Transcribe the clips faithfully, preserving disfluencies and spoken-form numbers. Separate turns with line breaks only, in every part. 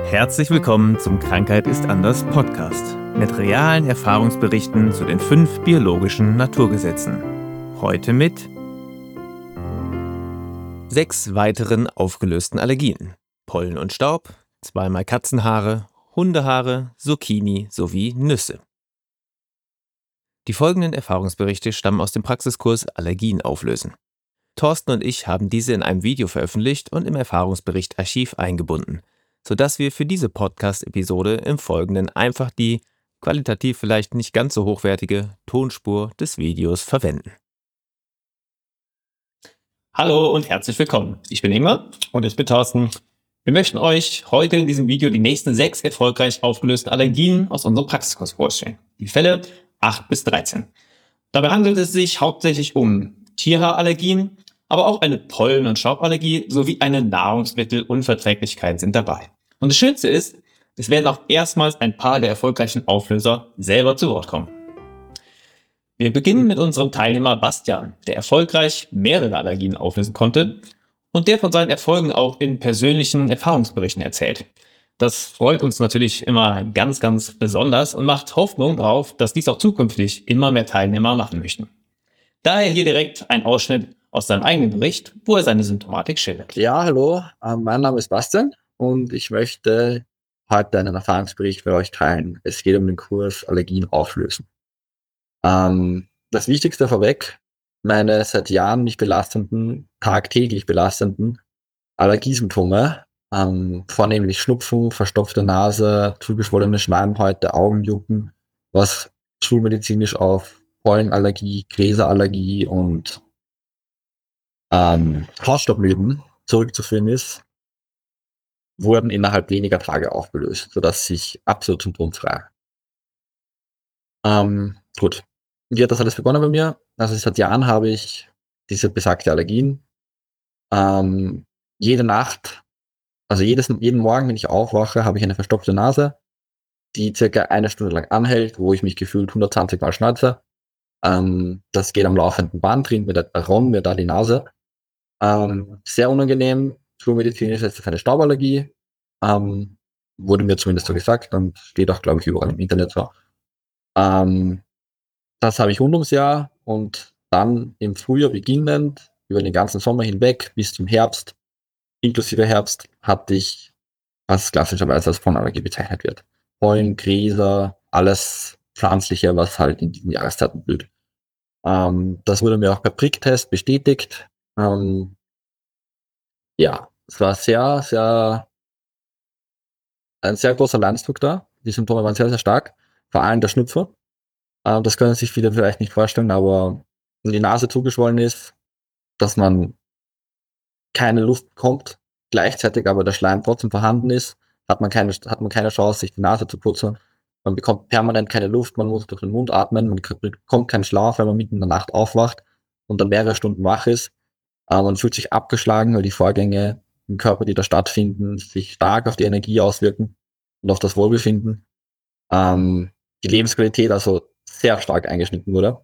Herzlich willkommen zum Krankheit ist anders Podcast mit realen Erfahrungsberichten zu den fünf biologischen Naturgesetzen. Heute mit sechs weiteren aufgelösten Allergien: Pollen und Staub, zweimal Katzenhaare, Hundehaare, Zucchini sowie Nüsse. Die folgenden Erfahrungsberichte stammen aus dem Praxiskurs Allergien auflösen. Thorsten und ich haben diese in einem Video veröffentlicht und im Erfahrungsbericht Archiv eingebunden, sodass wir für diese Podcast-Episode im Folgenden einfach die qualitativ vielleicht nicht ganz so hochwertige Tonspur des Videos verwenden.
Hallo und herzlich willkommen. Ich bin Ingmar und ich bin Thorsten. Wir möchten euch heute in diesem Video die nächsten sechs erfolgreich aufgelösten Allergien aus unserem Praxiskurs vorstellen. Die Fälle acht bis dreizehn. Dabei handelt es sich hauptsächlich um Tierhaarallergien, aber auch eine Pollen- und Stauballergie sowie eine Nahrungsmittelunverträglichkeit sind dabei. Und das Schönste ist, es werden auch erstmals ein paar der erfolgreichen Auflöser selber zu Wort kommen. Wir beginnen mit unserem Teilnehmer Bastian, der erfolgreich mehrere Allergien auflösen konnte und der von seinen Erfolgen auch in persönlichen Erfahrungsberichten erzählt. Das freut uns natürlich immer ganz, ganz besonders und macht Hoffnung darauf, dass dies auch zukünftig immer mehr Teilnehmer machen möchten. Daher hier direkt ein Ausschnitt aus seinem eigenen Bericht, wo er seine Symptomatik schildert.
Ja, hallo, ähm, mein Name ist Bastian und ich möchte heute einen Erfahrungsbericht für euch teilen. Es geht um den Kurs Allergien auflösen. Ähm, das Wichtigste vorweg: meine seit Jahren mich belastenden, tagtäglich belastenden Allergiesymptome, ähm, vornehmlich Schnupfen, verstopfte Nase, zugeschwollene Schleimhäute, Augenjucken, was schulmedizinisch auf Pollenallergie, Gräserallergie und ähm, Hausstaubmilben zurückzuführen ist, wurden innerhalb weniger Tage aufgelöst, sodass ich absolut symptomfrei. Ähm, gut. Wie hat das alles begonnen bei mir? Also seit Jahren habe ich diese besagte Allergien. Ähm, jede Nacht, also jedes, jeden Morgen, wenn ich aufwache, habe ich eine verstopfte Nase, die circa eine Stunde lang anhält, wo ich mich gefühlt hundertzwanzig Mal schneuze. Ähm, das geht am laufenden Band, drin mit der Ron, mir da die Nase. Ähm, sehr unangenehm. Schulmedizinisch ist das eine Stauballergie. Ähm, wurde mir zumindest so gesagt und steht auch, glaube ich, überall im Internet so. Ähm, das habe ich rund ums Jahr und dann im Frühjahr beginnend, über den ganzen Sommer hinweg bis zum Herbst, inklusive Herbst, hatte ich, was klassischerweise als Pollenallergie bezeichnet wird. Pollen, Gräser, alles Pflanzliche, was halt in diesen Jahreszeiten blüht. Ähm, das wurde mir auch per Pricktest bestätigt. Ähm, ja, es war sehr, sehr, ein sehr großer Leidensdruck da. Die Symptome waren sehr, sehr stark. Vor allem der Schnupfen. Ähm, das können sich viele vielleicht nicht vorstellen, aber wenn die Nase zugeschwollen ist, dass man keine Luft bekommt, gleichzeitig aber der Schleim trotzdem vorhanden ist, hat man keine, hat man keine Chance, sich die Nase zu putzen. Man bekommt permanent keine Luft, man muss durch den Mund atmen, man bekommt keinen Schlaf, wenn man mitten in der Nacht aufwacht und dann mehrere Stunden wach ist. Äh, man fühlt sich abgeschlagen, weil die Vorgänge im Körper, die da stattfinden, sich stark auf die Energie auswirken und auf das Wohlbefinden. Ähm, die Lebensqualität also sehr stark eingeschnitten wurde.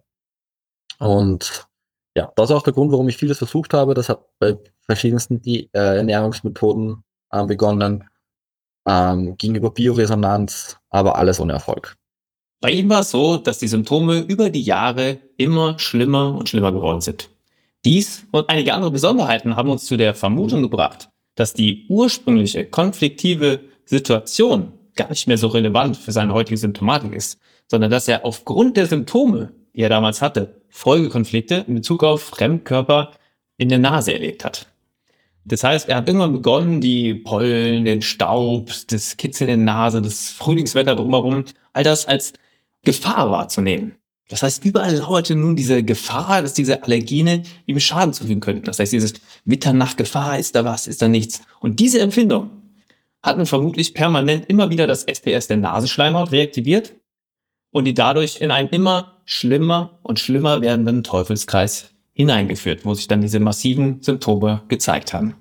Und ja, das ist auch der Grund, warum ich vieles versucht habe. Das hat bei verschiedensten die, äh, Ernährungsmethoden äh, begonnen, ähm, ging über Bioresonanz, aber alles ohne Erfolg.
Bei ihm war es so, dass die Symptome über die Jahre immer schlimmer und schlimmer geworden sind. Dies und einige andere Besonderheiten haben uns zu der Vermutung gebracht, dass die ursprüngliche konfliktive Situation gar nicht mehr so relevant für seine heutige Symptomatik ist, sondern dass er aufgrund der Symptome, die er damals hatte, Folgekonflikte in Bezug auf Fremdkörper in der Nase erlebt hat. Das heißt, er hat irgendwann begonnen, die Pollen, den Staub, das Kitzeln in der Nase, das Frühlingswetter drumherum, all das als Gefahr wahrzunehmen. Das heißt, überall lauerte nun diese Gefahr, dass diese Allergene ihm Schaden zufügen könnten. Das heißt, dieses Mitternacht-Gefahr, ist da was, ist da nichts. Und diese Empfindung hatten vermutlich permanent immer wieder das S P S der Nasenschleimhaut reaktiviert und die dadurch in einen immer schlimmer und schlimmer werdenden Teufelskreis hineingeführt, wo sich dann diese massiven Symptome gezeigt haben.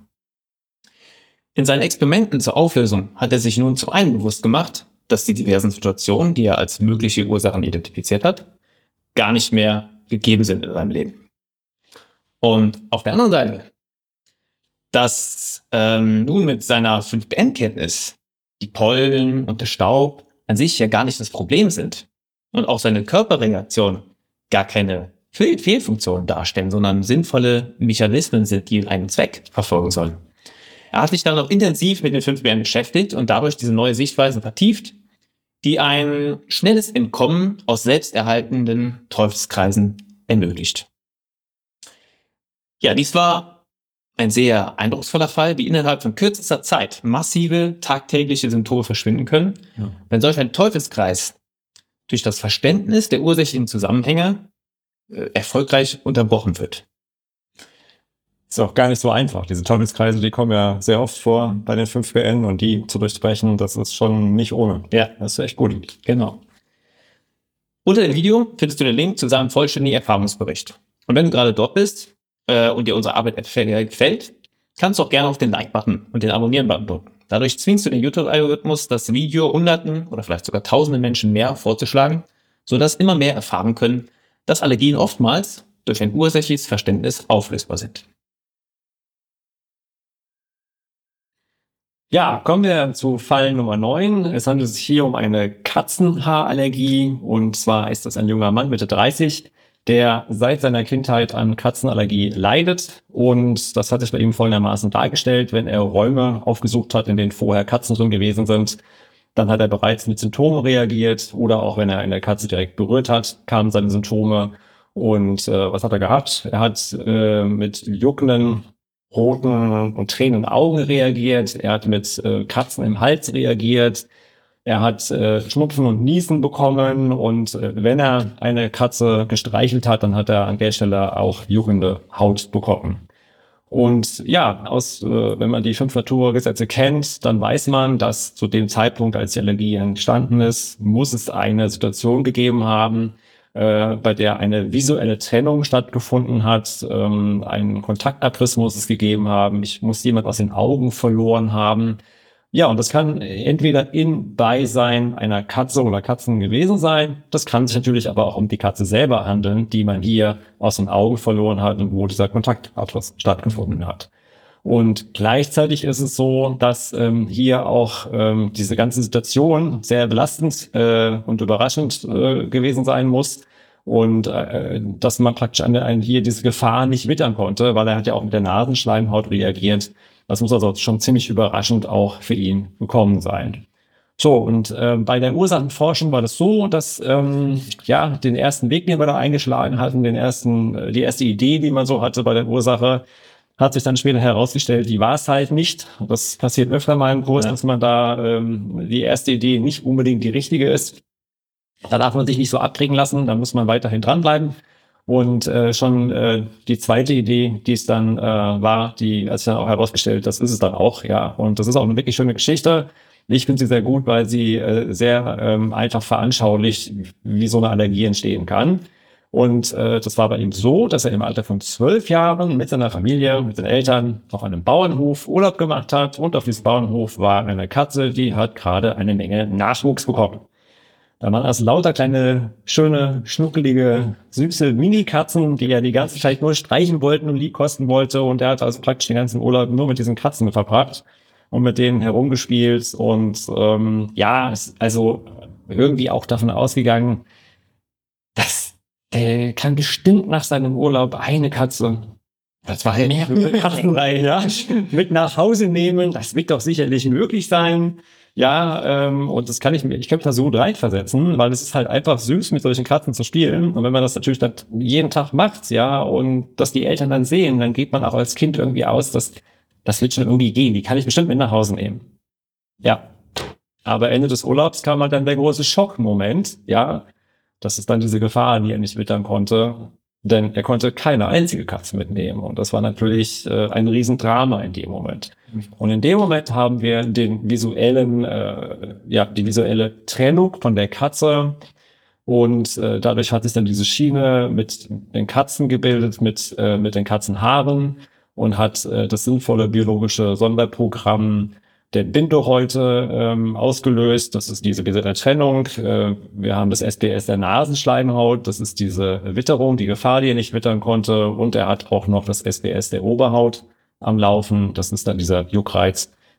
In seinen Experimenten zur Auflösung hat er sich nun zu einem bewusst gemacht, dass die diversen Situationen, die er als mögliche Ursachen identifiziert hat, gar nicht mehr gegeben sind in seinem Leben. Und auf der anderen Seite, dass ähm, nun mit seiner fünf B N-Kenntnis die Pollen und der Staub an sich ja gar nicht das Problem sind und auch seine Körperreaktion gar keine Fehl- Fehlfunktionen darstellen, sondern sinnvolle Mechanismen sind, die einen Zweck verfolgen sollen. Er hat sich dann auch intensiv mit den fünf B N beschäftigt und dadurch diese neue Sichtweise vertieft, die ein schnelles Entkommen aus selbsterhaltenden Teufelskreisen ermöglicht. Ja, dies war ein sehr eindrucksvoller Fall, wie innerhalb von kürzester Zeit massive tagtägliche Symptome verschwinden können,
Ja.
wenn solch ein Teufelskreis durch das Verständnis der ursächlichen Zusammenhänge äh, erfolgreich unterbrochen wird.
Ist auch gar nicht so einfach. Diese Teufelskreise, die kommen ja sehr oft vor bei den fünf B N und die zu durchbrechen, das ist schon nicht ohne.
Ja,
Das ist echt gut.
genau. Unter dem Video findest du den Link zu seinem vollständigen Erfahrungsbericht. Und wenn du gerade dort bist äh, und dir unsere Arbeit gefällt, kannst du auch gerne auf den Like-Button und den Abonnieren-Button drücken. Dadurch zwingst du den YouTube-Algorithmus, das Video hunderten oder vielleicht sogar tausenden Menschen mehr vorzuschlagen, sodass immer mehr erfahren können, dass Allergien oftmals durch ein ursächliches Verständnis auflösbar sind.
Ja, kommen wir zu Fall Nummer neun. Es handelt sich hier um eine Katzenhaarallergie. Und zwar ist das ein junger Mann, Mitte dreißig, der seit seiner Kindheit an Katzenallergie leidet. Und das hat sich bei ihm folgendermaßen dargestellt: Wenn er Räume aufgesucht hat, in denen vorher Katzen drin gewesen sind, dann hat er bereits mit Symptomen reagiert. Oder auch wenn er eine Katze direkt berührt hat, kamen seine Symptome. Und äh, was hat er gehabt? Er hat äh, mit juckenden, roten und tränenden Augen reagiert. Er hat mit äh, Kratzen im Hals reagiert. Er hat äh, Schnupfen und Niesen bekommen. Und äh, wenn er eine Katze gestreichelt hat, dann hat er an der Stelle auch juckende Haut bekommen. Und ja, aus, äh, wenn man die fünf Naturgesetze kennt, dann weiß man, dass zu dem Zeitpunkt, als die Allergie entstanden ist, muss es eine Situation gegeben haben, äh, bei der eine visuelle Trennung stattgefunden hat, ähm, einen Kontaktabriss muss es gegeben haben, ich muss jemand aus den Augen verloren haben. Ja, und das kann entweder in Beisein einer Katze oder Katzen gewesen sein. Das kann sich natürlich aber auch um die Katze selber handeln, die man hier aus den Augen verloren hat und wo dieser Kontaktabriss stattgefunden hat. Und gleichzeitig ist es so, dass ähm, hier auch ähm, diese ganze Situation sehr belastend äh, und überraschend äh, gewesen sein muss. Und äh, dass man praktisch an, an hier diese Gefahr nicht wittern konnte, weil er hat ja auch mit der Nasenschleimhaut reagiert. Das muss also schon ziemlich überraschend auch für ihn gekommen sein. So, und äh, bei der Ursachenforschung war das so, dass ähm, ja den ersten Weg, den wir da eingeschlagen hatten, den ersten, die erste Idee, die man so hatte bei der Ursache, hat sich dann später herausgestellt, die war es halt nicht. Das passiert öfter mal im Kurs, ja, dass man da ähm, die erste Idee nicht unbedingt die richtige ist. Da darf man sich nicht so abkriegen lassen, da muss man weiterhin dranbleiben. Und äh, schon äh, die zweite Idee, die es dann äh, war, die hat sich dann auch herausgestellt, das ist es dann auch, ja. Und das ist auch eine wirklich schöne Geschichte. Ich finde sie sehr gut, weil sie äh, sehr ähm, einfach veranschaulicht, wie so eine Allergie entstehen kann. Und äh, das war bei ihm so, dass er im Alter von zwölf Jahren mit seiner Familie, mit den Eltern auf einem Bauernhof Urlaub gemacht hat. Und auf diesem Bauernhof war eine Katze, die hat gerade eine Menge Nachwuchs bekommen. Da waren also lauter kleine, schöne, schnuckelige, süße Mini-Katzen, die er die ganze Zeit nur streichen wollten und lieb kosten wollte. Und er hat also praktisch den ganzen Urlaub nur mit diesen Katzen verbracht und mit denen herumgespielt. Und ähm, ja, ist also irgendwie auch davon ausgegangen, dass er kann bestimmt nach seinem Urlaub eine Katze, das war mehrere Katzenreihen, ja, mit nach Hause nehmen. Das wird doch sicherlich möglich sein. Ja, ähm, und das kann ich mir, ich könnte da so reinversetzen, weil es ist halt einfach süß, mit solchen Katzen zu spielen. Und wenn man das natürlich dann jeden Tag macht, ja, und dass die Eltern dann sehen, dann geht man auch als Kind irgendwie aus, dass das wird schon irgendwie gehen. Die kann ich bestimmt mit nach Hause nehmen. Ja. Aber Ende des Urlaubs kam halt dann der große Schockmoment, ja. Das ist dann diese Gefahr, die er nicht wittern konnte. Denn er konnte keine einzige Katze mitnehmen. Und das war natürlich äh, ein Riesendrama in dem Moment. Und in dem Moment haben wir den visuellen, äh, ja, die visuelle Trennung von der Katze. Und äh, dadurch hat sich dann diese Schiene mit den Katzen gebildet, mit, äh, mit den Katzenhaaren und hat äh, das sinnvolle biologische Sonderprogramm der Bindehäute ähm, ausgelöst. Das ist diese visuelle Trennung. Äh, wir haben das S B S der Nasenschleimhaut. Das ist diese Witterung, die Gefahr, die er nicht wittern konnte. Und er hat auch noch das S B S der Oberhaut am Laufen. Das ist dann dieser Juckreiz,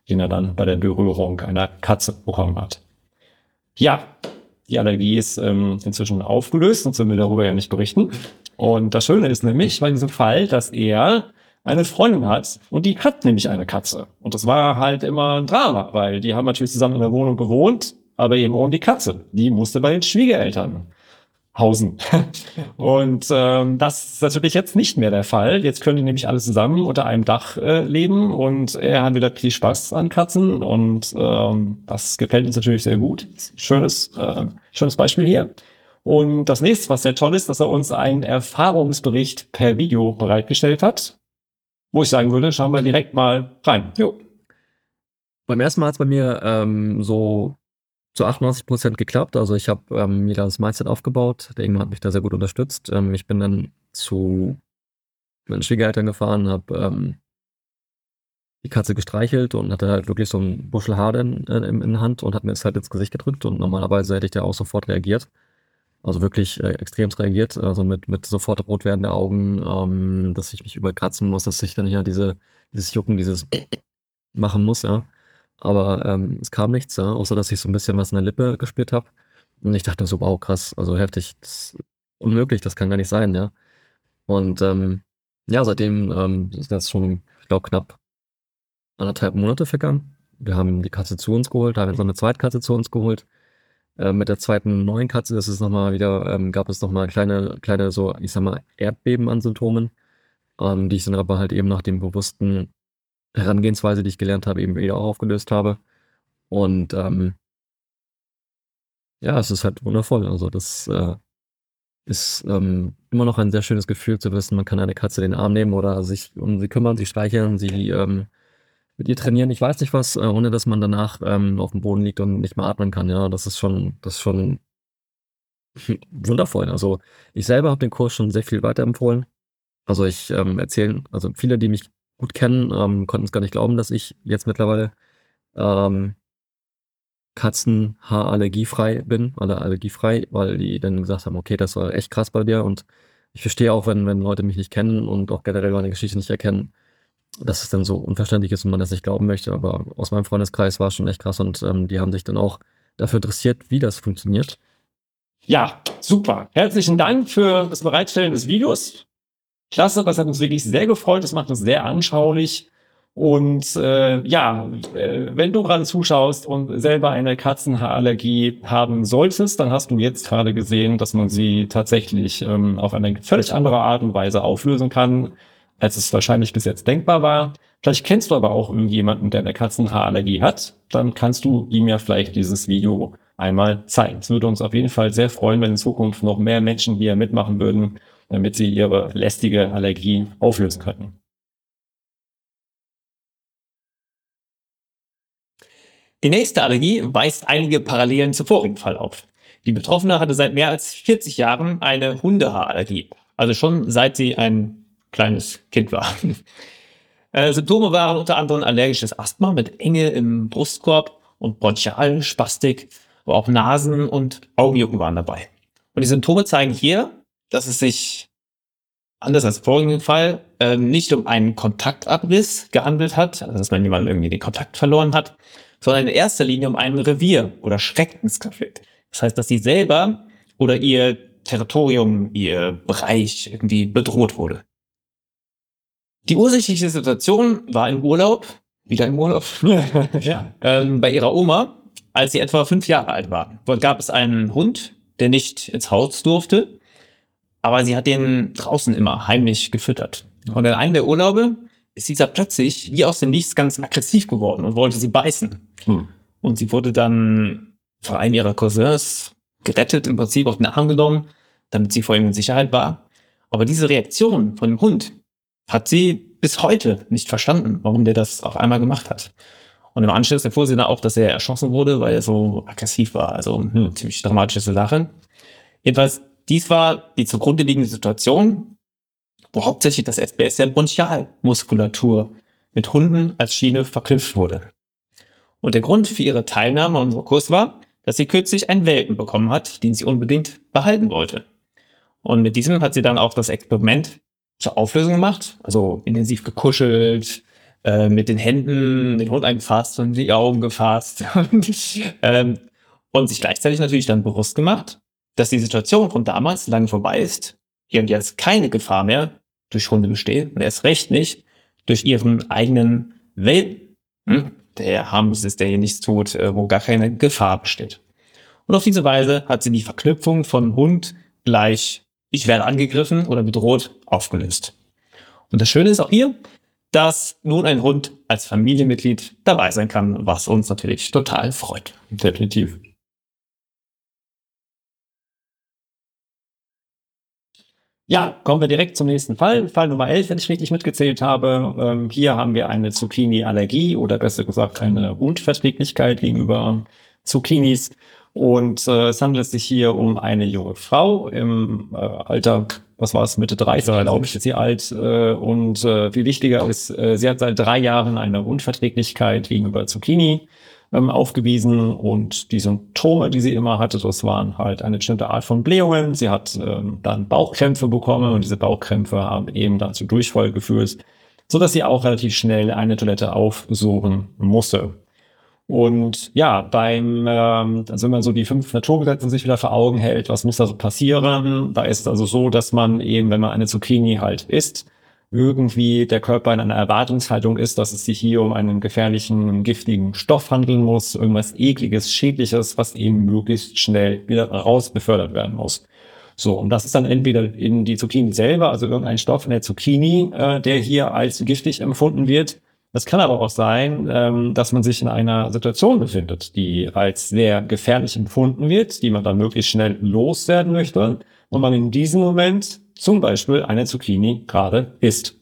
den er dann bei der Berührung einer Katze bekommen hat. Ja, die Allergie ist ähm, inzwischen aufgelöst, sonst würden wir darüber ja nicht berichten. Und das Schöne ist nämlich bei diesem Fall, dass er eine Freundin hat und die hat nämlich eine Katze. Und das war halt immer ein Drama, weil die haben natürlich zusammen in der Wohnung gewohnt, aber eben auch die Katze, die musste bei den Schwiegereltern hausen. Und ähm, das ist natürlich jetzt nicht mehr der Fall. Jetzt können die nämlich alle zusammen unter einem Dach äh, leben und er hat wieder viel Spaß an Katzen und ähm, das gefällt uns natürlich sehr gut. Schönes, äh, schönes Beispiel hier. Und das nächste, was sehr toll ist, dass er uns einen Erfahrungsbericht per Video bereitgestellt hat, wo ich sagen würde, schauen wir direkt mal rein. Jo.
Beim ersten Mal hat es bei mir ähm, so zu achtundneunzig Prozent geklappt. Also ich habe ähm, mir das Mindset aufgebaut. Der Ingmar hat mich da sehr gut unterstützt. Ähm, ich bin dann zu meinen Schwiegereltern gefahren, habe ähm, die Katze gestreichelt und hatte halt wirklich so einen Buschel Haare in, in, in der Hand und hat mir das halt ins Gesicht gedrückt. Und normalerweise hätte ich da auch sofort reagiert. Also wirklich äh, extremst reagiert. Also mit, mit sofort rot werdenden Augen, ähm, dass ich mich überkratzen muss, dass ich dann hier diese, dieses Jucken, dieses machen muss, ja. Aber ähm, es kam nichts, ja, außer dass ich so ein bisschen was in der Lippe gespürt habe. Und ich dachte so, wow, krass, also heftig, das ist unmöglich, das kann gar nicht sein, ja. Und ähm, ja, seitdem ähm, ist das schon, ich glaube, knapp anderthalb Monate vergangen. Wir haben die Katze zu uns geholt, haben jetzt noch eine zweite Katze zu uns geholt. Äh, mit der zweiten neuen Katze, das ist nochmal wieder, ähm, gab es nochmal kleine, kleine, so, ich sag mal, Erdbeben an Symptomen, ähm, die ich dann aber halt eben nach dem bewussten Herangehensweise, die ich gelernt habe, eben wieder auch aufgelöst habe. Und ähm, ja, es ist halt wundervoll. Also das äh, ist ähm, immer noch ein sehr schönes Gefühl zu wissen, man kann eine Katze in den Arm nehmen oder sich um sie kümmern, sie streicheln, sie ähm, mit ihr trainieren, ich weiß nicht was, äh, ohne dass man danach ähm, auf dem Boden liegt und nicht mehr atmen kann. Ja, das ist schon, das ist schon wundervoll. Also ich selber habe den Kurs schon sehr viel weiterempfohlen. Also ich ähm, erzähle, also viele, die mich gut kennen, ähm, konnten es gar nicht glauben, dass ich jetzt mittlerweile ähm, Katzenhaarallergiefrei bin, alle allergiefrei, weil die dann gesagt haben, okay, das war echt krass bei dir und ich verstehe auch, wenn, wenn Leute mich nicht kennen und auch generell meine Geschichte nicht erkennen, dass es dann so unverständlich ist und man das nicht glauben möchte, aber aus meinem Freundeskreis war es schon echt krass und ähm, die haben sich dann auch dafür interessiert, wie das funktioniert.
Ja, super. Herzlichen Dank für das Bereitstellen des Videos. Klasse, das hat uns wirklich sehr gefreut, das macht uns sehr anschaulich. Und äh, ja, äh, wenn du gerade zuschaust und selber eine Katzenhaarallergie haben solltest, dann hast du jetzt gerade gesehen, dass man sie tatsächlich ähm, auf eine völlig andere Art und Weise auflösen kann, als es wahrscheinlich bis jetzt denkbar war. Vielleicht kennst du aber auch irgendjemanden, der eine Katzenhaarallergie hat. Dann kannst du ihm ja vielleicht dieses Video einmal zeigen. Es würde uns auf jeden Fall sehr freuen, wenn in Zukunft noch mehr Menschen hier mitmachen würden, damit sie ihre lästige Allergie auflösen könnten.
Die nächste Allergie weist einige Parallelen zum vorigen Fall auf. Die Betroffene hatte seit mehr als vierzig Jahren eine Hundehaarallergie. Also schon seit sie ein kleines Kind war. äh, Symptome waren unter anderem allergisches Asthma mit Enge im Brustkorb und Bronchialspastik, aber auch Nasen- und Augenjucken waren dabei. Und die Symptome zeigen hier, dass es sich, anders als im vorigen Fall, äh, nicht um einen Kontaktabriss gehandelt hat, also dass man jemanden irgendwie den Kontakt verloren hat, sondern in erster Linie um einen Revier- oder Schreckenskonflikt. Das heißt, dass sie selber oder ihr Territorium, ihr Bereich irgendwie bedroht wurde. Die ursächliche Situation war im Urlaub, wieder im Urlaub, ja, ähm, bei ihrer Oma, als sie etwa fünf Jahre alt war. Dort gab es einen Hund, der nicht ins Haus durfte, aber sie hat den draußen immer heimlich gefüttert. Und in einem der Urlaube ist dieser plötzlich wie aus dem Nichts ganz aggressiv geworden und wollte sie beißen. Hm. Und sie wurde dann von einem ihrer Cousins gerettet, im Prinzip auf den Arm genommen, damit sie vor ihm in Sicherheit war. Aber diese Reaktion von dem Hund hat sie bis heute nicht verstanden, warum der das auf einmal gemacht hat. Und im Anschluss erfuhr sie dann auch, dass er erschossen wurde, weil er so aggressiv war. Also eine ziemlich dramatische Sache. Jedenfalls, dies war die zugrunde liegende Situation, wo hauptsächlich das S B S der Bronchialmuskulatur mit Hunden als Schiene verknüpft wurde. Und der Grund für ihre Teilnahme an unserem Kurs war, dass sie kürzlich einen Welpen bekommen hat, den sie unbedingt behalten wollte. Und mit diesem hat sie dann auch das Experiment zur Auflösung gemacht, also intensiv gekuschelt, äh, mit den Händen den Hund eingefasst und die Augen gefasst und, ähm, und sich gleichzeitig natürlich dann bewusst gemacht, dass die Situation von damals lange vorbei ist, hier und jetzt keine Gefahr mehr durch Hunde besteht und erst recht nicht durch ihren eigenen Welpen, hm, der harmlos ist, der hier nichts tut, äh, wo gar keine Gefahr besteht. Und auf diese Weise hat sie die Verknüpfung von Hund gleich ich werde angegriffen oder bedroht aufgelöst. Und das Schöne ist auch hier, dass nun ein Hund als Familienmitglied dabei sein kann, was uns natürlich total freut.
Definitiv. Ja, kommen wir direkt zum nächsten Fall. Fall Nummer elf, wenn ich richtig mitgezählt habe. Ähm, hier haben wir eine Zucchini-Allergie oder besser gesagt eine Unverträglichkeit gegenüber Zucchinis. Und äh, es handelt sich hier um eine junge Frau im äh, Alter, was war es, Mitte dreißig, glaube ich, ist sie alt. Äh, und äh, viel wichtiger ist, äh, sie hat seit drei Jahren eine Unverträglichkeit gegenüber Zucchini ähm, aufgewiesen. Und die Symptome, die sie immer hatte, das waren halt eine bestimmte Art von Blähungen. Sie hat ähm, dann Bauchkrämpfe bekommen und diese Bauchkrämpfe haben eben dann zu Durchfall geführt, sodass sie auch relativ schnell eine Toilette aufsuchen musste. Und ja, beim, ähm, also wenn man so die fünf Naturgesetze sich wieder vor Augen hält, was muss da so passieren? Da ist also so, dass man eben, wenn man eine Zucchini halt isst, irgendwie der Körper in einer Erwartungshaltung ist, dass es sich hier um einen gefährlichen, giftigen Stoff handeln muss, irgendwas Ekliges, Schädliches, was eben möglichst schnell wieder raus befördert werden muss. So, und das ist dann entweder in die Zucchini selber, also irgendein Stoff in der Zucchini, äh, der hier als giftig empfunden wird. Das kann aber auch sein, ähm, dass man sich in einer Situation befindet, die als sehr gefährlich empfunden wird, die man dann möglichst schnell loswerden möchte und man in diesem Moment zum Beispiel eine Zucchini gerade isst.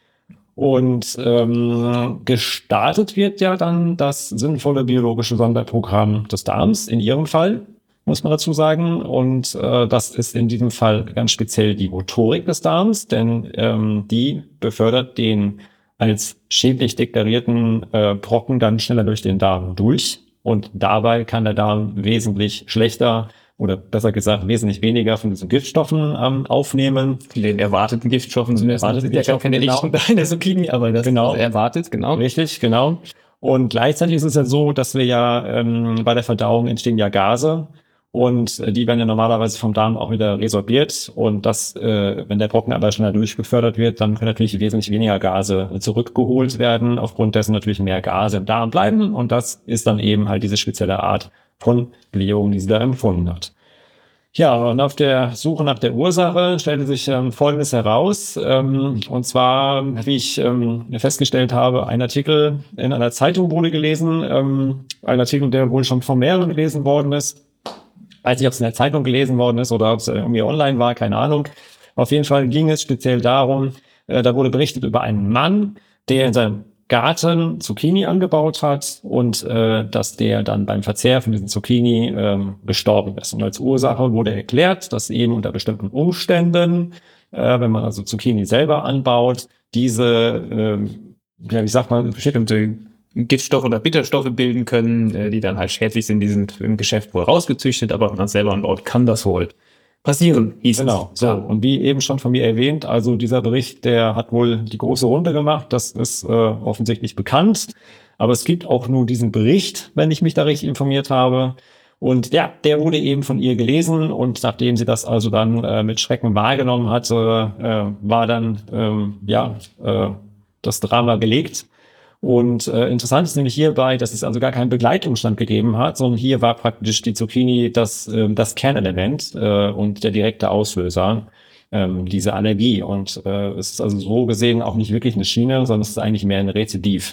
Und ähm, gestartet wird ja dann das sinnvolle biologische Sonderprogramm des Darms, in Ihrem Fall, muss man dazu sagen. Und äh, das ist in diesem Fall ganz speziell die Motorik des Darms, denn ähm, die befördert den als schädlich deklarierten äh, Brocken dann schneller durch den Darm durch. Und dabei kann der Darm wesentlich schlechter oder besser gesagt wesentlich weniger von diesen Giftstoffen ähm, aufnehmen.
Den erwarteten Giftstoffen sind das
Erwartete
ja keine
Giftstoffe,
echten in der Zucchini, aber das
Genau.
ist erwartet, genau.
Richtig, genau. Und gleichzeitig ist es ja so, dass wir ja ähm, bei der Verdauung entstehen ja Gase. Und äh, die werden ja normalerweise vom Darm auch wieder resorbiert. Und das, äh, wenn der Brocken aber schneller durchbefördert wird, dann können natürlich wesentlich weniger Gase zurückgeholt werden. Aufgrund dessen natürlich mehr Gase im Darm bleiben. Und das ist dann eben halt diese spezielle Art von Blähung, die sie da empfunden hat. Ja, und auf der Suche nach der Ursache stellte sich ähm, Folgendes heraus. Ähm, und zwar, wie ich ähm, festgestellt habe, ein Artikel in einer Zeitung wurde gelesen. Ähm, ein Artikel, der wohl schon von mehreren gelesen worden ist. Weiß nicht, ob es in der Zeitung gelesen worden ist oder ob es irgendwie online war, keine Ahnung. Auf jeden Fall ging es speziell darum, äh, da wurde berichtet über einen Mann, der in seinem Garten Zucchini angebaut hat und äh, dass der dann beim Verzehr von diesen Zucchini ähm, gestorben ist. Und als Ursache wurde erklärt, dass eben unter bestimmten Umständen, äh, wenn man also Zucchini selber anbaut, diese, ähm, ja, wie sagt man, bestimmte
Giftstoffe oder Bitterstoffe bilden können, äh, die dann halt schädlich sind, die sind im Geschäft wohl rausgezüchtet, aber wenn man selber anbaut, kann das wohl passieren. Hieß
Genau.
es.
So. Und wie eben schon von mir erwähnt, also dieser Bericht, der hat wohl die große Runde gemacht. Das ist äh, offensichtlich bekannt. Aber es gibt auch nur diesen Bericht, wenn ich mich da richtig informiert habe. Und ja, der wurde eben von ihr gelesen. Und nachdem sie das also dann äh, mit Schrecken wahrgenommen hatte, äh, war dann ähm, ja äh, das Drama gelegt. Und äh, interessant ist nämlich hierbei, dass es also gar keinen Begleitumstand gegeben hat, sondern hier war praktisch die Zucchini das, äh, das Kernelement äh, und der direkte Auslöser, ähm, diese Allergie. Und äh, es ist also so gesehen auch nicht wirklich eine Schiene, sondern es ist eigentlich mehr ein Rezidiv.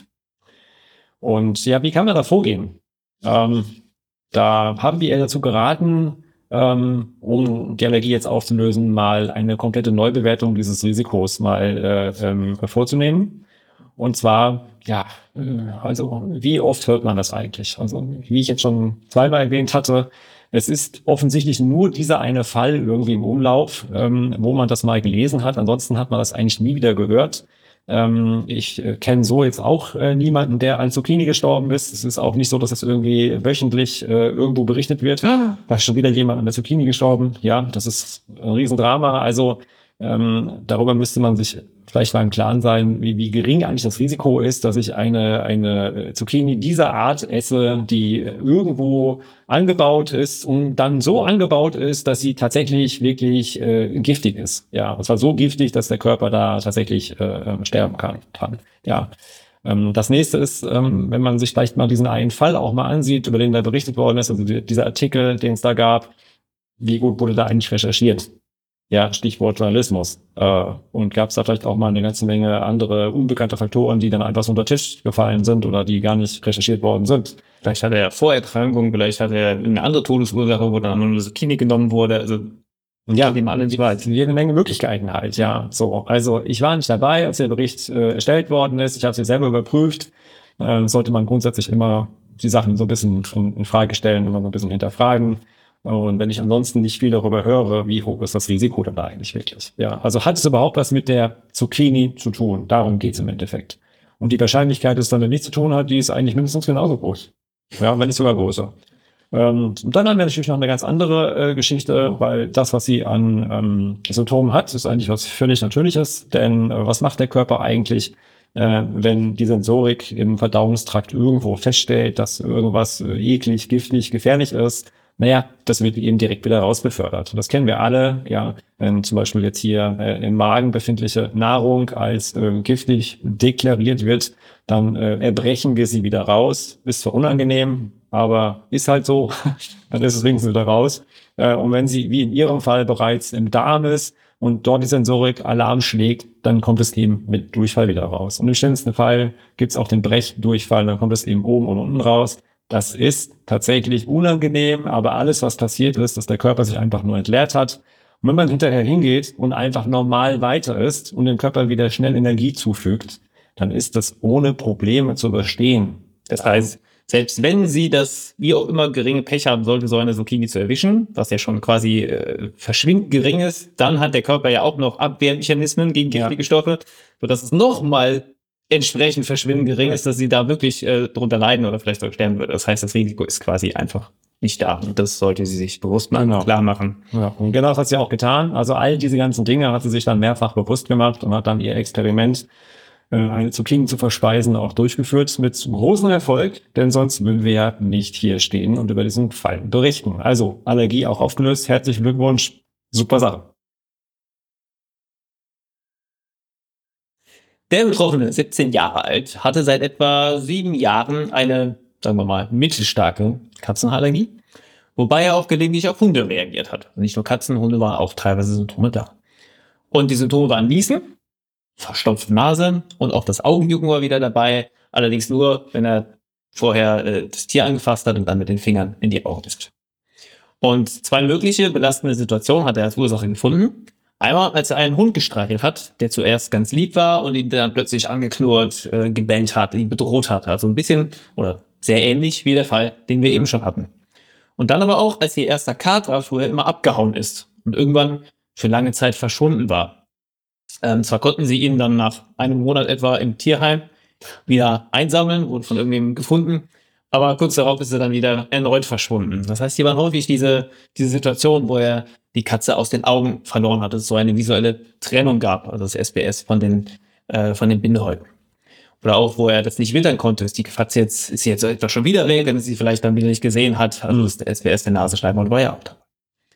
Und ja, wie kann man da vorgehen? Ähm, da haben wir ihr dazu geraten, ähm, um die Allergie jetzt aufzulösen, mal eine komplette Neubewertung dieses Risikos mal äh, ähm, vorzunehmen. Und zwar, ja, also wie oft hört man das eigentlich? Also wie ich jetzt schon zweimal erwähnt hatte, es ist offensichtlich nur dieser eine Fall irgendwie im Umlauf, ähm, wo man das mal gelesen hat. Ansonsten hat man das eigentlich nie wieder gehört. Ähm, ich äh, kenne so jetzt auch äh, niemanden, der an Zucchini gestorben ist. Es ist auch nicht so, dass es irgendwie wöchentlich äh, irgendwo berichtet wird. Da ist schon wieder jemand an der Zucchini gestorben. Ja, das ist ein Riesendrama. Also ähm, darüber müsste man sich vielleicht mal im Klaren sein, wie, wie gering eigentlich das Risiko ist, dass ich eine, eine Zucchini dieser Art esse, die irgendwo angebaut ist und dann so angebaut ist, dass sie tatsächlich wirklich äh, giftig ist. Ja, und zwar so giftig, dass der Körper da tatsächlich äh, sterben kann. kann. Ja. Ähm, das nächste ist, ähm, wenn man sich vielleicht mal diesen einen Fall auch mal ansieht, über den da berichtet worden ist, also die, dieser Artikel, den es da gab, wie gut wurde da eigentlich recherchiert? Ja, Stichwort Journalismus. Äh, und gab es da vielleicht auch mal eine ganze Menge andere unbekannte Faktoren, die dann einfach so unter den Tisch gefallen sind oder die gar nicht recherchiert worden sind.
Vielleicht hat er Vorerkrankungen, vielleicht hat er eine andere Todesursache, wo dann eine Zucchini genommen wurde. Also
ja, dem alle die Wahrheit. Jede Menge Möglichkeiten halt, ja. So, also ich war nicht dabei, als der Bericht äh, erstellt worden ist. Ich habe es selber überprüft. Äh, sollte man grundsätzlich immer die Sachen so ein bisschen in, in Frage stellen, immer so ein bisschen hinterfragen. Und wenn ich ansonsten nicht viel darüber höre, wie hoch ist das Risiko dann da eigentlich wirklich? Ja, also hat es überhaupt was mit der Zucchini zu tun? Darum geht es im Endeffekt. Und die Wahrscheinlichkeit, dass es damit nichts zu tun hat, die ist eigentlich mindestens genauso groß. Ja, wenn nicht sogar größer. Ähm, und dann haben wir natürlich noch eine ganz andere äh, Geschichte, weil das, was sie an ähm, Symptomen hat, ist eigentlich was völlig Natürliches. Denn äh, was macht der Körper eigentlich, äh, wenn die Sensorik im Verdauungstrakt irgendwo feststellt, dass irgendwas äh, eklig, giftig, gefährlich ist? Naja, das wird eben direkt wieder rausbefördert. Das kennen wir alle, ja, wenn zum Beispiel jetzt hier äh, im Magen befindliche Nahrung als äh, giftig deklariert wird, dann äh, erbrechen wir sie wieder raus. Ist zwar unangenehm, aber ist halt so, dann ist es wenigstens wieder raus. Äh, und wenn sie, wie in Ihrem Fall, bereits im Darm ist und dort die Sensorik Alarm schlägt, dann kommt es eben mit Durchfall wieder raus. Und im schlimmsten Fall gibt es auch den Brechdurchfall, dann kommt es eben oben und unten raus. Das ist tatsächlich unangenehm, aber alles, was passiert ist, dass der Körper sich einfach nur entleert hat. Und wenn man hinterher hingeht und einfach normal weiter ist und dem Körper wieder schnell Energie zufügt, dann ist das ohne Probleme zu überstehen.
Das heißt, selbst wenn sie das wie auch immer geringe Pech haben sollte, so eine Zucchini zu erwischen, was ja schon quasi äh, verschwindend gering ist, dann hat der Körper ja auch noch Abwehrmechanismen gegen giftige
Ja.
Stoffe, sodass es nochmal entsprechend verschwindend gering ist, dass sie da wirklich äh, drunter leiden oder vielleicht sogar sterben würde. Das heißt, das Risiko ist quasi einfach nicht da. Und das sollte sie sich bewusst machen,
Genau.
klar machen.
Ja, und genau das hat sie auch getan. Also all diese ganzen Dinge hat sie sich dann mehrfach bewusst gemacht und hat dann ihr Experiment, äh, eine Zucchini zu verspeisen, auch durchgeführt mit großem Erfolg, denn sonst würden wir ja nicht hier stehen und über diesen Fall berichten. Also Allergie auch aufgelöst. Herzlichen Glückwunsch. Super Sache.
Der Betroffene, siebzehn Jahre alt, hatte seit etwa sieben Jahren eine, sagen wir mal, mittelstarke Katzenallergie, wobei er auch gelegentlich auf Hunde reagiert hat. Also nicht nur Katzen, Hunde waren auch teilweise Symptome da. Und die Symptome waren Niesen, verstopfte Nase und auch das Augenjucken war wieder dabei, allerdings nur, wenn er vorher äh, das Tier angefasst hat und dann mit den Fingern in die Augen ist. Und zwei mögliche belastende Situationen hat er als Ursache gefunden. Einmal, als er einen Hund gestreichelt hat, der zuerst ganz lieb war und ihn dann plötzlich angeknurrt, äh, gebellt hat, ihn bedroht hat. Also ein bisschen oder sehr ähnlich wie der Fall, den wir eben schon hatten. Und dann aber auch, als ihr erster Kater vorher immer abgehauen ist und irgendwann für lange Zeit verschwunden war. Ähm, zwar konnten sie ihn dann nach einem Monat etwa im Tierheim wieder einsammeln, wurde von irgendjemandem gefunden, aber kurz darauf ist er dann wieder erneut verschwunden. Das heißt, hier war häufig diese, diese Situation, wo er die Katze aus den Augen verloren hat, dass es so eine visuelle Trennung gab, also das S B S von den, äh, von den Bindehäuten. Oder auch, wo er das nicht wittern konnte, ist die Katze jetzt, ist sie jetzt etwa schon wieder weg, wenn sie vielleicht dann wieder nicht gesehen hat, also ist der S B S, der Nasenschleimhaut, war ja auch dabei.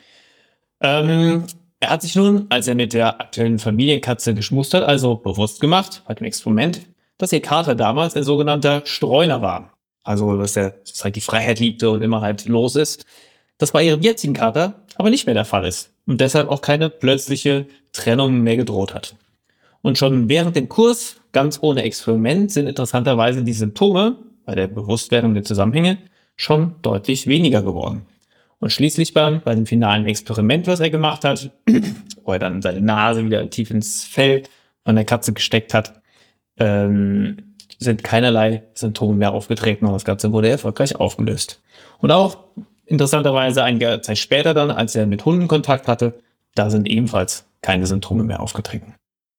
Ähm, er hat sich nun, als er mit der aktuellen Familienkatze geschmust hat, also bewusst gemacht, bei dem Experiment, dass ihr Kater damals ein sogenannter Streuner war. Also, dass er halt die Freiheit liebte und immer halt los ist. Das bei ihrem jetzigen Kater aber nicht mehr der Fall ist und deshalb auch keine plötzliche Trennung mehr gedroht hat. Und schon während dem Kurs, ganz ohne Experiment, sind interessanterweise die Symptome bei der Bewusstwerdung der Zusammenhänge schon deutlich weniger geworden. Und schließlich beim, bei dem finalen Experiment, was er gemacht hat, wo er dann seine Nase wieder tief ins Fell von der Katze gesteckt hat, ähm, sind keinerlei Symptome mehr aufgetreten und das Ganze wurde erfolgreich aufgelöst. Und auch interessanterweise einige Zeit später dann, als er mit Hunden Kontakt hatte, da sind ebenfalls keine Symptome mehr aufgetreten.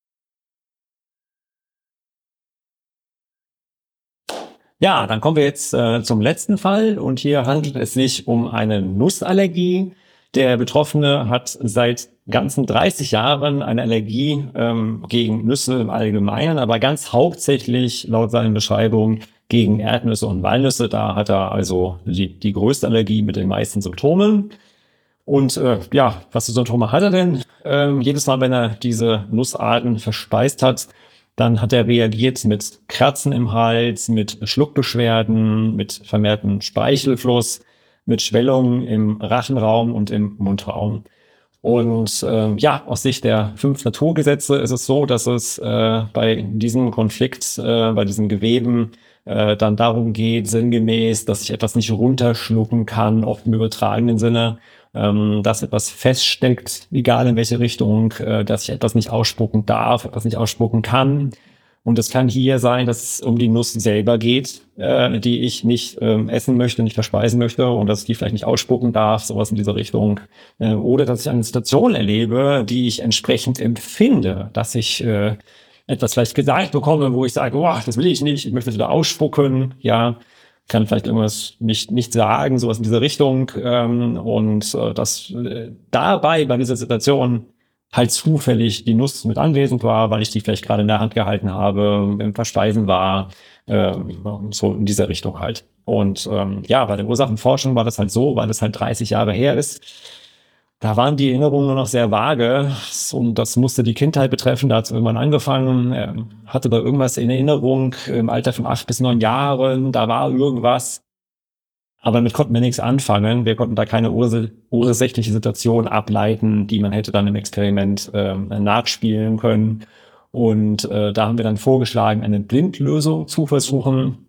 Ja, dann kommen wir jetzt äh, zum letzten Fall und hier handelt es sich um eine Nussallergie, Der Betroffene hat seit ganzen dreißig Jahren eine Allergie ähm, gegen Nüsse im Allgemeinen, aber ganz hauptsächlich laut seinen Beschreibungen gegen Erdnüsse und Walnüsse. Da hat er also die, die größte Allergie mit den meisten Symptomen. Und äh, ja, was für Symptome hat er denn? Ähm, jedes Mal, wenn er diese Nussarten verspeist hat, dann hat er reagiert mit Kratzen im Hals, mit Schluckbeschwerden, mit vermehrtem Speichelfluss, mit Schwellungen im Rachenraum und im Mundraum. Und äh, ja, aus Sicht der fünf Naturgesetze ist es so, dass es äh, bei diesem Konflikt, äh, bei diesen Geweben äh, dann darum geht, sinngemäß, dass ich etwas nicht runterschlucken kann, oft im übertragenen Sinne, ähm, dass etwas feststeckt, egal in welche Richtung, äh, dass ich etwas nicht ausspucken darf, etwas nicht ausspucken kann. Und es kann hier sein, dass es um die Nuss selber geht, äh, die ich nicht ähm, essen möchte, nicht verspeisen möchte und dass ich die vielleicht nicht ausspucken darf, sowas in diese Richtung. Äh, oder dass ich eine Situation erlebe, die ich entsprechend empfinde, dass ich äh, etwas vielleicht gesagt bekomme, wo ich sage, oh, das will ich nicht, ich möchte es wieder ausspucken, ja, kann vielleicht irgendwas nicht, nicht sagen, sowas in diese Richtung. Ähm, und äh, dass äh, dabei bei dieser Situation halt zufällig die Nuss mit anwesend war, weil ich die vielleicht gerade in der Hand gehalten habe, im Verspeisen war, äh, so in dieser Richtung halt. Und ähm, ja, bei der Ursachenforschung war das halt so, weil das halt dreißig Jahre her ist. Da waren die Erinnerungen nur noch sehr vage und das musste die Kindheit betreffen. Da hat es irgendwann angefangen, er hatte da irgendwas in Erinnerung im Alter von acht bis neun Jahren, da war irgendwas. Aber damit konnten wir nichts anfangen. Wir konnten da keine urs- ursächliche Situation ableiten, die man hätte dann im Experiment äh, nachspielen können. Und äh, da haben wir dann vorgeschlagen, eine Blindlösung zu versuchen.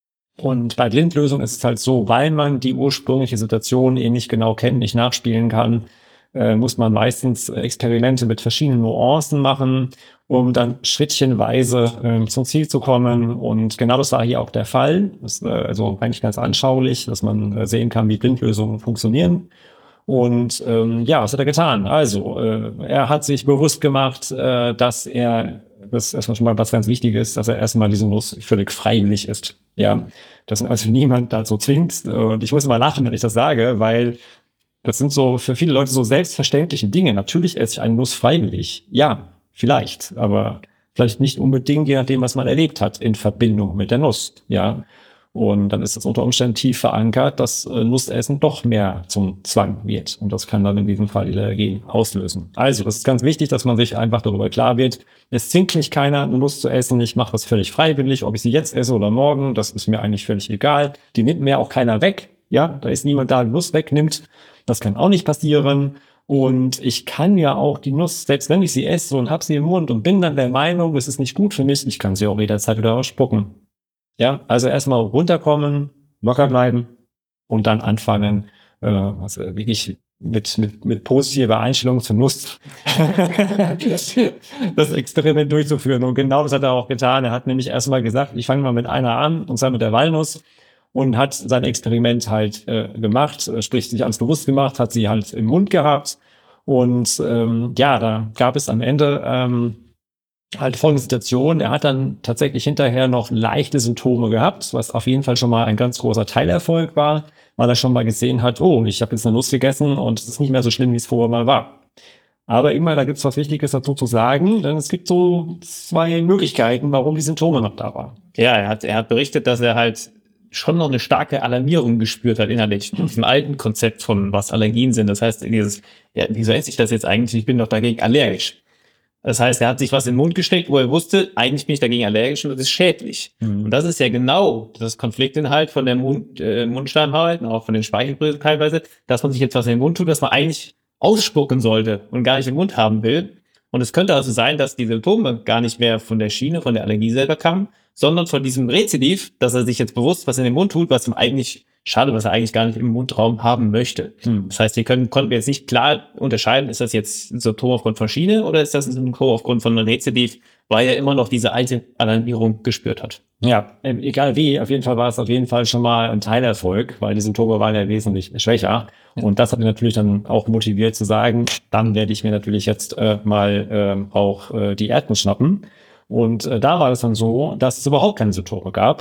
Und bei Blindlösung ist es halt so, weil man die ursprüngliche Situation eben nicht genau kennt, nicht nachspielen kann, äh, muss man meistens Experimente mit verschiedenen Nuancen machen, um dann schrittchenweise äh, zum Ziel zu kommen. Und genau das war hier auch der Fall. Das ist äh, also eigentlich ganz anschaulich, dass man äh, sehen kann, wie Blindlösungen funktionieren. Und ähm, ja, was hat er getan? Also, äh, er hat sich bewusst gemacht, äh, dass er, das ist erstmal schon mal was ganz Wichtiges, dass er erstmal diese Nuss völlig freiwillig ist. Ja, dass also niemand dazu zwingt. Und ich muss immer lachen, wenn ich das sage, weil das sind so für viele Leute so selbstverständliche Dinge. Natürlich esse ich eine Nuss freiwillig. Ja, vielleicht, aber vielleicht nicht unbedingt, je nachdem, was man erlebt hat in Verbindung mit der Nuss. Ja. Und dann ist das unter Umständen tief verankert, dass äh, Nussessen doch mehr zum Zwang wird. Und das kann dann in diesem Fall die Allergie auslösen. Also, das ist ganz wichtig, dass man sich einfach darüber klar wird. Es zwingt mich keiner, eine Nuss zu essen. Ich mache das völlig freiwillig. Ob ich sie jetzt esse oder morgen, das ist mir eigentlich völlig egal. Die nimmt mir auch keiner weg. Ja, da ist niemand da, der Nuss wegnimmt. Das kann auch nicht passieren. Und ich kann ja auch die Nuss, selbst wenn ich sie esse und habe sie im Mund und bin dann der Meinung, es ist nicht gut für mich, ich kann sie auch jederzeit wieder ausspucken. Ja, also erstmal runterkommen, locker bleiben und dann anfangen, äh, also wirklich mit, mit, mit positiver Einstellung zur Nuss das Experiment durchzuführen. Und genau das hat er auch getan. Er hat nämlich erstmal gesagt, ich fange mal mit einer an, und zwar mit der Walnuss, und hat sein Experiment halt äh, gemacht, äh, sprich sich ans bewusst gemacht, hat sie halt im Mund gehabt. Und ähm, ja, da gab es am Ende ähm, halt folgende Situation. Er hat dann tatsächlich hinterher noch leichte Symptome gehabt, was auf jeden Fall schon mal ein ganz großer Teilerfolg war, weil er schon mal gesehen hat, oh, ich habe jetzt eine Nuss gegessen und es ist nicht mehr so schlimm, wie es vorher mal war. Aber immer, da gibt es was Wichtiges dazu zu sagen, denn es gibt so zwei Möglichkeiten, warum die Symptome noch da waren.
Ja, er hat, er hat berichtet, dass er halt schon noch eine starke Alarmierung gespürt hat innerlich mit diesem alten Konzept von was Allergien sind. Das heißt, dieses, ja, wieso esse ich das jetzt eigentlich? Ich bin doch dagegen allergisch. Das heißt, er hat sich was in den Mund gesteckt, wo er wusste, eigentlich bin ich dagegen allergisch und das ist schädlich. Mhm. Und das ist ja genau das Konfliktinhalt von der Mund, äh, Mundschleimhaut und auch von den Speichelbildern teilweise, dass man sich jetzt was in den Mund tut, das man eigentlich ausspucken sollte und gar nicht im Mund haben will. Und es könnte also sein, dass die Symptome gar nicht mehr von der Schiene, von der Allergie selber kamen, sondern von diesem Rezidiv, dass er sich jetzt bewusst was in den Mund tut, was ihm eigentlich, schade, was er eigentlich gar nicht im Mundraum haben möchte. Hm. Das heißt, wir können, konnten wir jetzt nicht klar unterscheiden, ist das jetzt ein Symptom aufgrund von Schiene oder ist das ein Symptom aufgrund von einem Rezidiv, weil er immer noch diese alte Alarmierung gespürt hat.
Ja, egal wie, auf jeden Fall war es auf jeden Fall schon mal ein Teilerfolg, weil die Symptome waren ja wesentlich schwächer. Und das hat ihn natürlich dann auch motiviert zu sagen, dann werde ich mir natürlich jetzt äh, mal äh, auch äh, die Erdnuss schnappen. Und äh, da war es dann so, dass es überhaupt keine Symptome gab.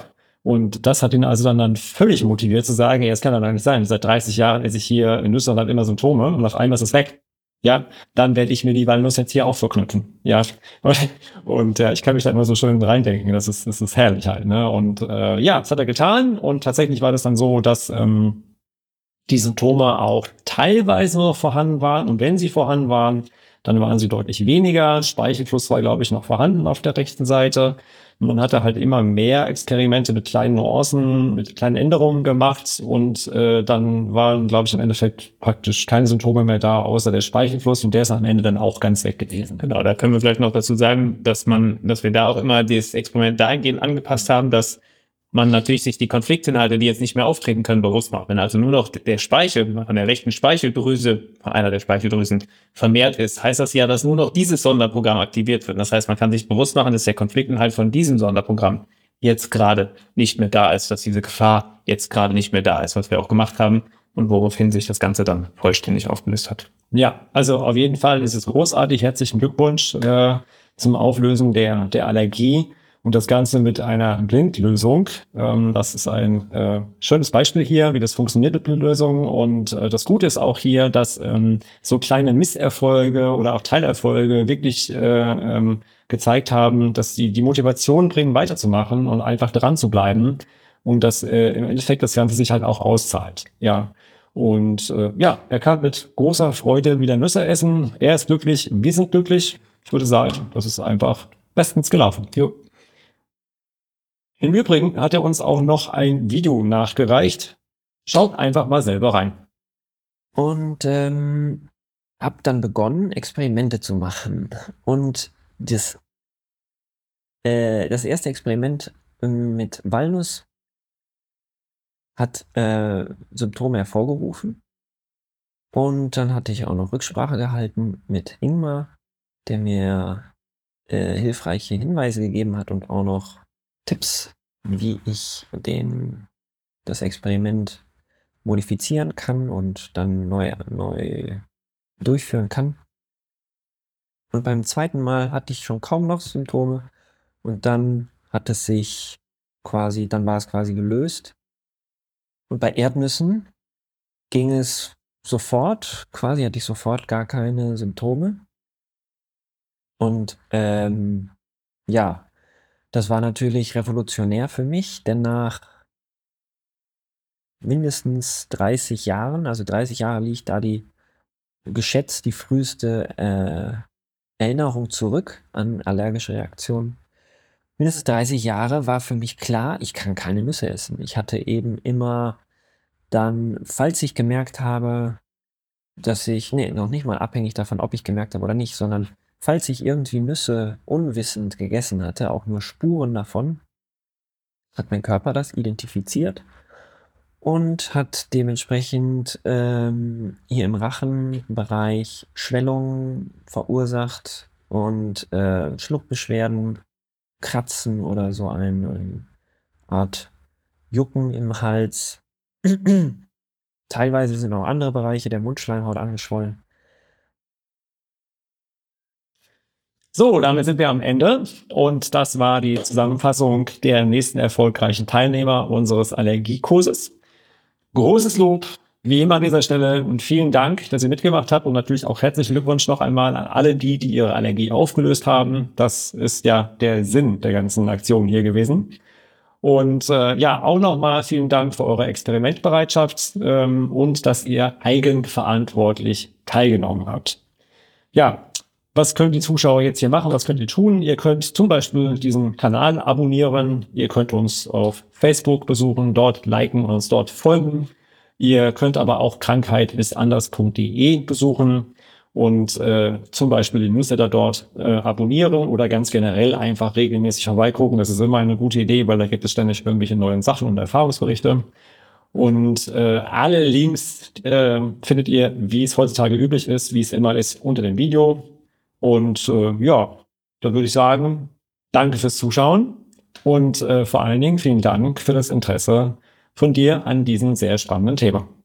Und das hat ihn also dann, dann völlig motiviert zu sagen, ja, das kann doch nicht sein. Seit dreißig Jahren esse ich hier in Nüsse und habe immer Symptome und auf einmal ist es weg. Ja, dann werde ich mir die Walnuss jetzt hier auch verknüpfen. Ja, und ja, ich kann mich da immer so schön reindenken. Das ist, das ist herrlich halt. Ne? Und äh, ja, das hat er getan. Und tatsächlich war das dann so, dass ähm, die Symptome auch teilweise noch vorhanden waren. Und wenn sie vorhanden waren, dann waren sie deutlich weniger. Speichelfluss war, glaube ich, noch vorhanden auf der rechten Seite. Und man hatte halt immer mehr Experimente mit kleinen Nuancen, mit kleinen Änderungen gemacht. Und äh, dann waren, glaube ich, im Endeffekt praktisch keine Symptome mehr da, außer der Speichelfluss. Und der ist am Ende dann auch ganz weg gewesen.
Genau, da können wir vielleicht noch dazu sagen, dass man, dass wir da auch immer das Experiment dahingehend angepasst haben, dass man natürlich sich die Konfliktinhalte, die jetzt nicht mehr auftreten können, bewusst macht. Wenn also nur noch der Speichel von der rechten Speicheldrüse, von einer der Speicheldrüsen vermehrt ist, heißt das ja, dass nur noch dieses Sonderprogramm aktiviert wird. Das heißt, man kann sich bewusst machen, dass der Konfliktinhalt von diesem Sonderprogramm jetzt gerade nicht mehr da ist, dass diese Gefahr jetzt gerade nicht mehr da ist, was wir auch gemacht haben und woraufhin sich das Ganze dann vollständig aufgelöst hat.
Ja, also auf jeden Fall ist es großartig. Herzlichen Glückwunsch äh, zum Auflösen der, der Allergie. Und das Ganze mit einer Blindlösung. Ähm, das ist ein äh, schönes Beispiel hier, wie das funktioniert mit Blindlösungen. Und äh, das Gute ist auch hier, dass ähm, so kleine Misserfolge oder auch Teilerfolge wirklich äh, ähm, gezeigt haben, dass die die Motivation bringen, weiterzumachen und einfach dran zu bleiben. Und dass äh, im Endeffekt das Ganze sich halt auch auszahlt. Ja. Und äh, ja, er kann mit großer Freude wieder Nüsse essen. Er ist glücklich, wir sind glücklich. Ich würde sagen, das ist einfach bestens gelaufen. Jo. Im Übrigen hat er uns auch noch ein Video nachgereicht. Schaut einfach mal selber rein.
Und ähm, habe dann begonnen, Experimente zu machen. Und das, äh, das erste Experiment ähm, mit Walnuss hat äh, Symptome hervorgerufen. Und dann hatte ich auch noch Rücksprache gehalten mit Ingmar, der mir äh, hilfreiche Hinweise gegeben hat und auch noch Tipps, wie ich den, das Experiment modifizieren kann und dann neu, neu durchführen kann. Und beim zweiten Mal hatte ich schon kaum noch Symptome und dann hat es sich quasi, dann war es quasi gelöst. Und bei Erdnüssen ging es sofort, quasi hatte ich sofort gar keine Symptome. Und ähm, ja, das war natürlich revolutionär für mich, denn nach mindestens dreißig Jahren, also dreißig Jahre liegt da die geschätzt die früheste äh, Erinnerung zurück an allergische Reaktionen. Mindestens dreißig Jahre war für mich klar, ich kann keine Nüsse essen. Ich hatte eben immer dann, falls ich gemerkt habe, dass ich, nee, noch nicht mal abhängig davon, ob ich gemerkt habe oder nicht, sondern falls ich irgendwie Nüsse unwissend gegessen hatte, auch nur Spuren davon, hat mein Körper das identifiziert und hat dementsprechend ähm, hier im Rachenbereich Schwellungen verursacht und äh, Schluckbeschwerden, Kratzen oder so eine, eine Art Jucken im Hals. Teilweise sind auch andere Bereiche der Mundschleimhaut angeschwollen.
So, damit sind wir am Ende und das war die Zusammenfassung der nächsten erfolgreichen Teilnehmer unseres Allergiekurses. Großes Lob, wie immer an dieser Stelle und vielen Dank, dass ihr mitgemacht habt und natürlich auch herzlichen Glückwunsch noch einmal an alle die, die ihre Allergie aufgelöst haben. Das ist ja der Sinn der ganzen Aktion hier gewesen. Und äh, ja, auch nochmal vielen Dank für eure Experimentbereitschaft ähm, und dass ihr eigenverantwortlich teilgenommen habt. Ja, was können die Zuschauer jetzt hier machen? Was könnt ihr tun? Ihr könnt zum Beispiel diesen Kanal abonnieren. Ihr könnt uns auf Facebook besuchen, dort liken und uns dort folgen. Ihr könnt aber auch krankheit ist anders punkt de besuchen und äh, zum Beispiel den Newsletter dort äh, abonnieren oder ganz generell einfach regelmäßig vorbeigucken. Das ist immer eine gute Idee, weil da gibt es ständig irgendwelche neuen Sachen und Erfahrungsberichte. Und äh, alle Links äh, findet ihr, wie es heutzutage üblich ist, wie es immer ist, unter dem Video. Und äh, ja, da würde ich sagen, danke fürs Zuschauen und äh, vor allen Dingen vielen Dank für das Interesse von dir an diesem sehr spannenden Thema.